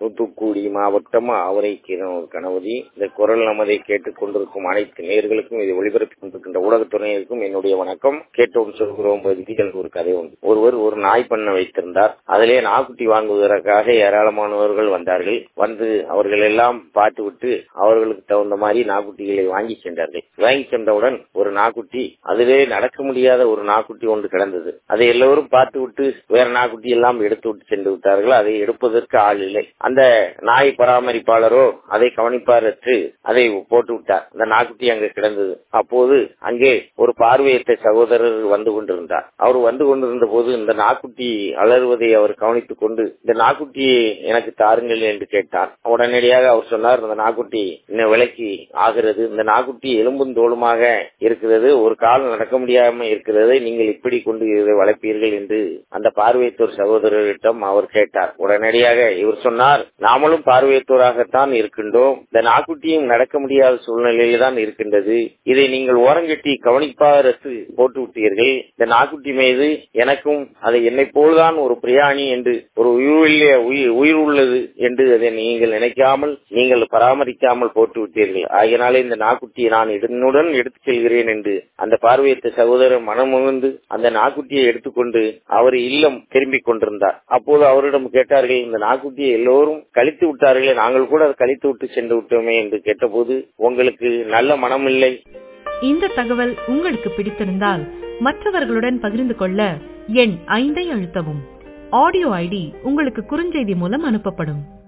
தூத்துக்குடி மாவட்டம் ஆவரைக்கீரனூர் கணபதி. இந்த குரல் நமதை கேட்டுக் கொண்டிருக்கும் அனைத்து நேயர்களுக்கும், இதை ஒளிபரப்பிக் கொண்டிருக்கின்ற ஊடகத்துறையினருக்கும் என்னுடைய வணக்கம். கேட்டோம் சொல்கிறோம் பகுதியில் ஒரு கதை உண்டு. ஒருவர் ஒரு நாய் பண்ணை வைத்திருந்தார். அதிலே நாய்க்குட்டி வாங்குவதற்காக ஏராளமானவர்கள் வந்தார்கள். வந்து அவர்கள் எல்லாம் பார்த்துவிட்டு அவர்களுக்கு தகுந்த மாதிரி நாய்க்குட்டிகளை வாங்கி சென்றார்கள். வாங்கி சென்றவுடன் ஒரு நாய்க்குட்டி, அதிலே நடக்க முடியாத ஒரு நாய்க்குட்டி ஒன்று கிடந்தது. அதை எல்லோரும் பார்த்துவிட்டு வேற நாய்க்குட்டி எல்லாம் எடுத்து விட்டு சென்று விட்டார்கள். அதை எடுப்பதற்கு ஆள் இல்லை. அந்த நாய் பராமரிப்பாளரோ அதை கவனிப்பாரற்று அதை போட்டு விட்டார். அந்த நாய்க்குட்டி அங்கு கிடந்தது. அப்போது அங்கே ஒரு பார்வையற்ற சகோதரர் வந்து கொண்டிருந்தார். அவர் வந்து கொண்டிருந்த போது இந்த நாய்க்குட்டி அலறுவதை அவர் கவனித்துக் கொண்டு, இந்த நாய்க்குட்டியை எனக்கு தாருங்கள் என்று கேட்டார். உடனடியாக அவர் சொன்னார், இந்த நாய்க்குட்டி இந்த விலைக்கு ஆகிறது. இந்த நாய்க்குட்டி எலும்பும் தோலுமாக இருக்கிறது. ஒரு கால் நடக்க முடியாம இருக்கிறது. நீங்கள் இப்படி கொண்டு இதை வளர்ப்பீர்கள் என்று அந்த பார்வையற்றோர் சகோதரரிடம் அவர் கேட்டார். உடனடியாக இவர் சொன்னார், நாமளும் பார்வையற்றோராகத்தான் இருக்கின்றோம். இந்த நாய்க்குட்டியும் நடக்க முடியாத சூழ்நிலையில தான் இருக்கின்றது. இதை நீங்கள் ஓரங்கட்டி கவனிப்பாரற்று போட்டு விட்டீர்கள். இந்த நாய்க்குட்டி மீது எனக்கும் அதை என்னை போல்தான் ஒரு பிரியாணி என்று ஒரு உயிர் உள்ளது என்று அதை நீங்கள் நினைக்காமல் நீங்கள் பராமரிக்காமல் போட்டு விட்டீர்கள். ஆகையினாலே இந்த நாய்க்குட்டியை நான் என்னுடன் எடுத்துச் செல்கிறேன் என்று அந்த பார்வையற்ற சகோதரர் மனமுகந்து அந்த நாய்க்குட்டியை எடுத்துக்கொண்டு அவர் இல்லம் திரும்பிக் கொண்டிருந்தார். அப்போது அவரிடம் கேட்டார்கள், இந்த நாய்க்குட்டியை எல்லோரும் கழித்து விட்டார்களே, நாங்கள் கூட அதை கழித்து விட்டு சென்று விட்டோமே என்று கேட்டபோது, உங்களுக்கு நல்ல மனம் இல்லை. இந்த தகவல் உங்களுக்கு பிடித்திருந்தால் மற்றவர்களுடன் பகிர்ந்து கொள்ள எண் 5 அழுத்தவும். ஆடியோ ஐடி உங்களுக்கு குறுஞ்செய்தி மூலம் அனுப்பப்படும்.